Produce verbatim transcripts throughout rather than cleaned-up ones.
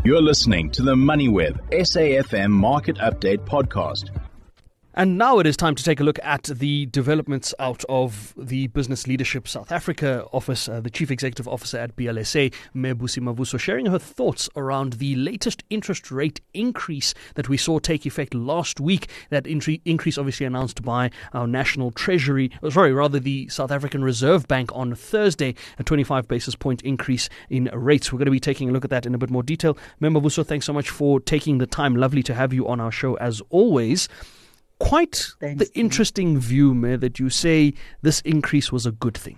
You're listening to the MoneyWeb S A F M Market Update podcast. And now it is time to take a look at the developments out of the Business Leadership South Africa office. Uh, the Chief Executive Officer at B L S A, Mebusi Mavuso, sharing her thoughts around the latest interest rate increase that we saw take effect last week. That intri- increase obviously announced by our National Treasury, or sorry, rather the South African Reserve Bank on Thursday, a twenty-five basis point increase in rates. We're going to be taking a look at that in a bit more detail. Mebusi, thanks so much for taking the time. Lovely to have you on our show as always. Quite Thanks, the interesting view, Mayor, that you say this increase was a good thing.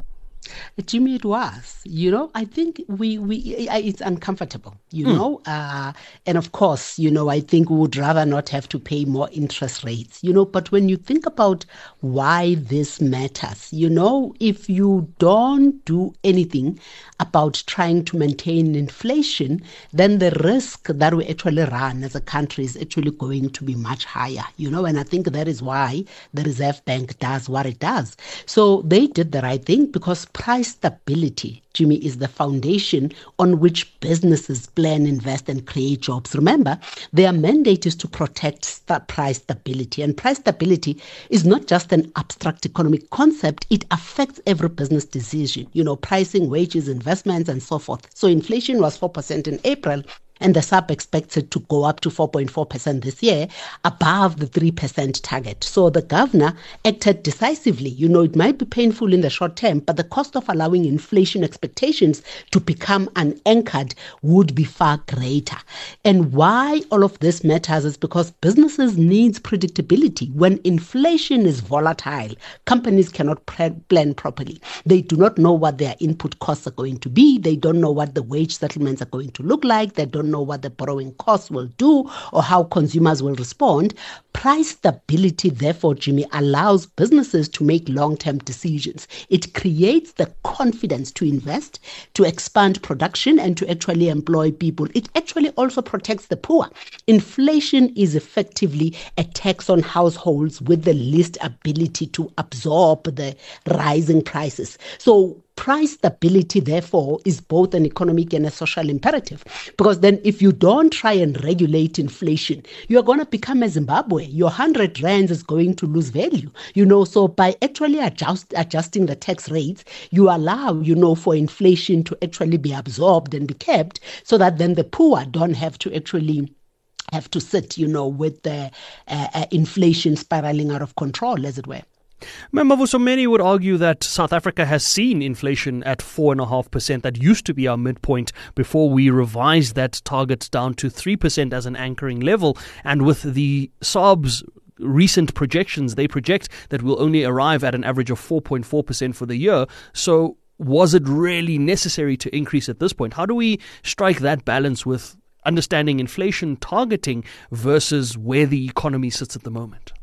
Jimmy, it was. You know, I think we, we it's uncomfortable, you mm. know. Uh, and of course, you know, I think we would rather not have to pay more interest rates, you know. But when you think about why this matters, you know, if you don't do anything about trying to maintain inflation, then the risk that we actually run as a country is actually going to be much higher, you know. And I think that is why the Reserve Bank does what it does. So they did the right thing because price stability, Jimmy, is the foundation on which businesses plan, invest, and create jobs. Remember, their mandate is to protect st- price stability. And price stability is not just an abstract economic concept. It affects every business decision, you know, pricing, wages, investments, and so forth. So inflation was four percent in April. And the S A P expects it to go up to four point four percent this year, above the three percent target. So the governor acted decisively. You know, it might be painful in the short term, but the cost of allowing inflation expectations to become unanchored would be far greater. And why all of this matters is because businesses need predictability. When inflation is volatile, companies cannot plan properly. They do not know what their input costs are going to be. They don't know what the wage settlements are going to look like. They don't know what the borrowing costs will do or how consumers will respond. Price stability, therefore, Jimmy, allows businesses to make long-term decisions. It creates the confidence to invest, to expand production, and to actually employ people. It actually also protects the poor. Inflation is effectively a tax on households with the least ability to absorb the rising prices. So price stability, therefore, is both an economic and a social imperative. Because then if you don't try and regulate inflation, you're going to become a Zimbabwe. Your one hundred rands is going to lose value. You know, so by actually adjust, adjusting the tax rates, you allow, you know, for inflation to actually be absorbed and be kept so that then the poor don't have to actually have to sit, you know, with the uh, uh, inflation spiraling out of control, as it were. Remember, so many would argue that South Africa has seen inflation at four point five percent. That used to be our midpoint before we revised that target down to three percent as an anchoring level. And with the S A R B's recent projections, they project that we'll only arrive at an average of four point four percent for the year. So was it really necessary to increase at this point? How do we strike that balance with understanding inflation targeting versus where the economy sits at the moment?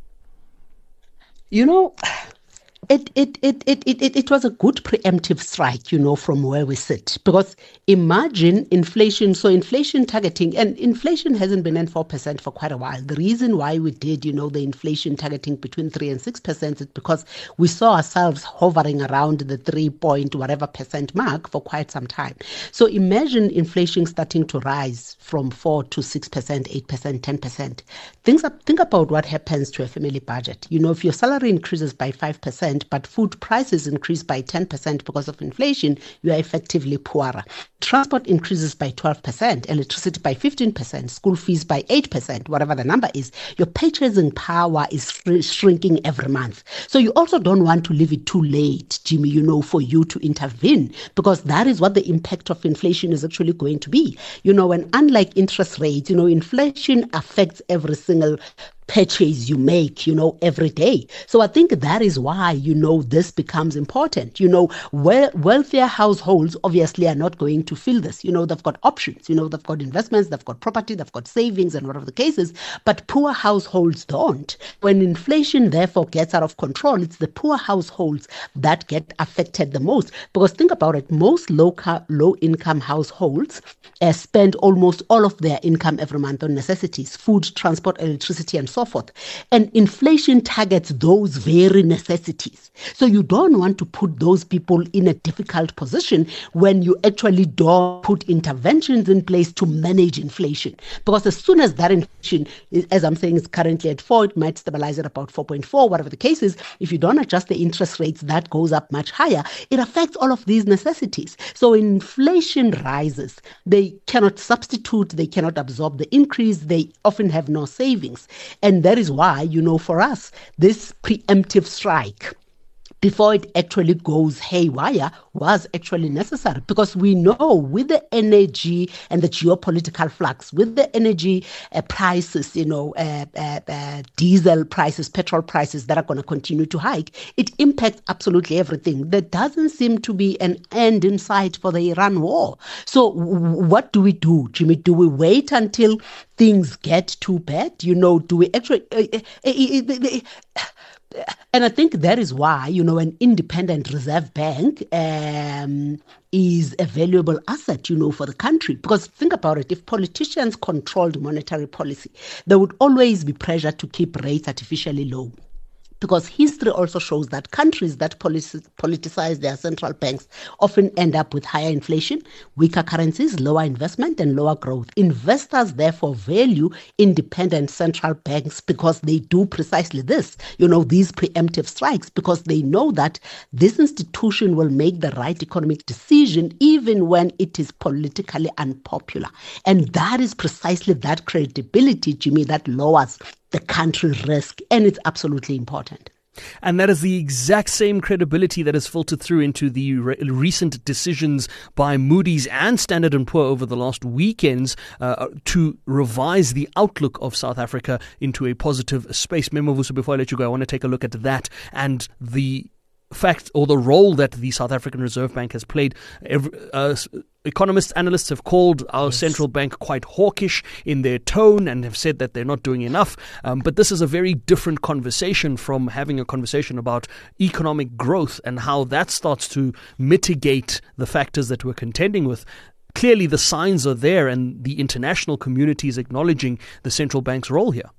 You know, it it, it, it, it it was a good preemptive strike, you know, from where we sit. Because imagine inflation, so inflation targeting, and inflation hasn't been at four percent for quite a while. The reason why we did, you know, the inflation targeting between three and six percent is because we saw ourselves hovering around the three point whatever percent mark for quite some time. So imagine inflation starting to rise from four to six percent, eight percent, ten percent. Think, think about what happens to a family budget. You know, if your salary increases by five percent, but food prices increase by ten percent because of inflation, you are effectively poorer. Transport increases by twelve percent, electricity by fifteen percent, school fees by eight percent, whatever the number is. Your purchasing power is shrinking every month. So you also don't want to leave it too late, Jimmy, you know, for you to intervene, because that is what the impact of inflation is actually going to be. You know, and unlike interest rates, you know, inflation affects every single purchase you make, you know, every day. So I think that is why, you know, this becomes important. You know, well, wealthier households obviously are not going to feel this. You know, they've got options, you know, they've got investments, they've got property, they've got savings and whatever the case is, but poor households don't. When inflation therefore gets out of control, it's the poor households that get affected the most. Because think about it, most low-income low income households uh, spend almost all of their income every month on necessities, food, transport, electricity, and so so forth. And inflation targets those very necessities. So you don't want to put those people in a difficult position when you actually don't put interventions in place to manage inflation. Because as soon as that inflation, as I'm saying, is currently at four, it might stabilize at about four point four, whatever the case is. If you don't adjust the interest rates, that goes up much higher. It affects all of these necessities. So inflation rises. They cannot substitute, they cannot absorb the increase, they often have no savings. And that is why, you know, for us, this preemptive strike, before it actually goes haywire, was actually necessary, because we know with the energy and the geopolitical flux, with the energy uh, prices, you know, uh, uh, uh, diesel prices, petrol prices that are going to continue to hike, it impacts absolutely everything. There doesn't seem to be an end in sight for the Iran war. So w- what do we do, Jimmy? Do we wait until things get too bad? You know, do we actually... Uh, uh, uh, uh, uh, And I think that is why, you know, an independent reserve bank um, is a valuable asset, you know, for the country. Because think about it, if politicians controlled monetary policy, there would always be pressure to keep rates artificially low. Because history also shows that countries that polici- politicize their central banks often end up with higher inflation, weaker currencies, lower investment, and lower growth. Investors therefore value independent central banks because they do precisely this, you know, these preemptive strikes, because they know that this institution will make the right economic decision even when it is politically unpopular. And that is precisely that credibility, Jimmy, that lowers the country risk, and it's absolutely important. And that is the exact same credibility that has filtered through into the re- recent decisions by Moody's and Standard and Poor over the last weekends uh, to revise the outlook of South Africa into a positive space. Memovuso, before I let you go, I want to take a look at that and the fact or the role that the South African Reserve Bank has played. Every, uh, economists, analysts have called our yes. central bank quite hawkish in their tone and have said that they're not doing enough. Um, but this is a very different conversation from having a conversation about economic growth and how that starts to mitigate the factors that we're contending with. Clearly, the signs are there, and the international community is acknowledging the central bank's role here.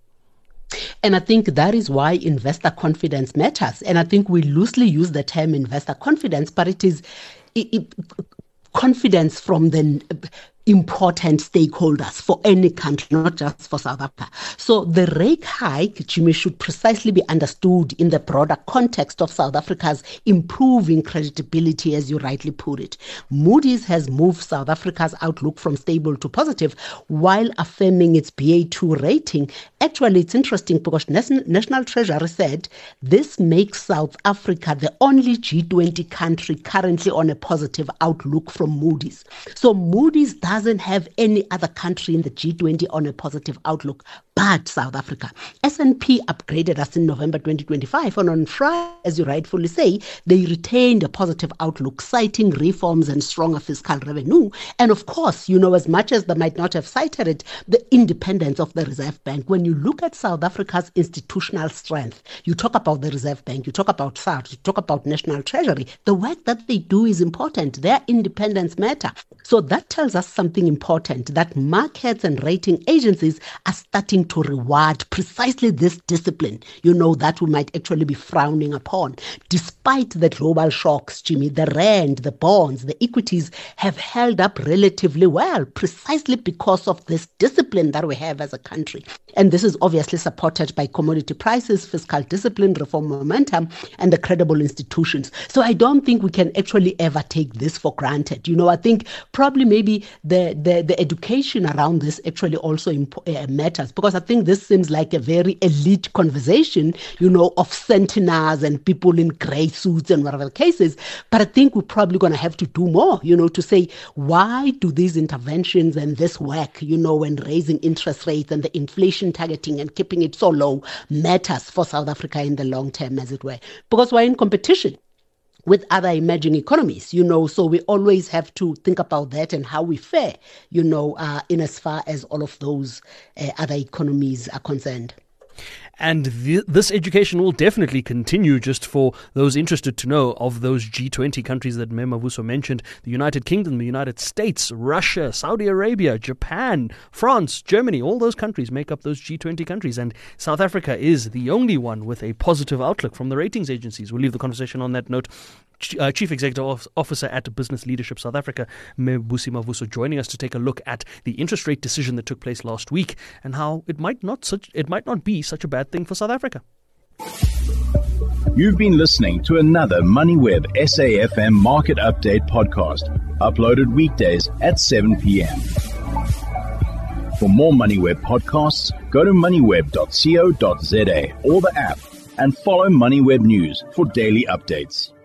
And I think that is why investor confidence matters. And I think we loosely use the term investor confidence, but it is it, it, confidence from the important stakeholders for any country, not just for South Africa. So the rate hike, Jimmy, should precisely be understood in the broader context of South Africa's improving credibility, as you rightly put it. Moody's has moved South Africa's outlook from stable to positive while affirming its B A two rating. Actually, it's interesting because National Treasury said this makes South Africa the only G twenty country currently on a positive outlook from Moody's. So Moody's does doesn't have any other country in the G twenty on a positive outlook but South Africa. S and P upgraded us in November twenty twenty-five, and on Friday, as you rightfully say, they retained a positive outlook, citing reforms and stronger fiscal revenue. And of course, you know, as much as they might not have cited it, the independence of the Reserve Bank. When you look at South Africa's institutional strength, you talk about the Reserve Bank, you talk about S A R, you talk about National Treasury, the work that they do is important. Their independence matter. So that tells us something important, that markets and rating agencies are starting to reward precisely this discipline, you know, that we might actually be frowning upon. Despite the global shocks, Jimmy, the rand, the bonds, the equities have held up relatively well, precisely because of this discipline that we have as a country. And this is obviously supported by commodity prices, fiscal discipline, reform momentum, and the credible institutions. So I don't think we can actually ever take this for granted. You know, I think probably maybe the, the, the education around this actually also imp- uh, matters, because I think this seems like a very elite conversation, you know, of centenars and people in grey suits and whatever the case is. But I think we're probably going to have to do more, you know, to say, why do these interventions and this work, you know, when raising interest rates and the inflation targeting and keeping it so low matters for South Africa in the long term, as it were, because we're in competition with other emerging economies, you know, so we always have to think about that and how we fare, you know, uh, in as far as all of those uh, other economies are concerned. And th- this education will definitely continue, just for those interested to know, of those G twenty countries that Mme Mavuso mentioned: the United Kingdom, the United States, Russia, Saudi Arabia, Japan, France, Germany. All those countries make up those G twenty countries. And South Africa is the only one with a positive outlook from the ratings agencies. We'll leave the conversation on that note. Uh, Chief Executive Officer at Business Leadership South Africa, Mebusi Mavuso, joining us to take a look at the interest rate decision that took place last week and how it might not such it might not be such a bad thing for South Africa. You've been listening to another MoneyWeb S A F M Market Update podcast, uploaded weekdays at seven p.m. For more MoneyWeb podcasts, go to moneyweb dot co dot za or the app, and follow MoneyWeb News for daily updates.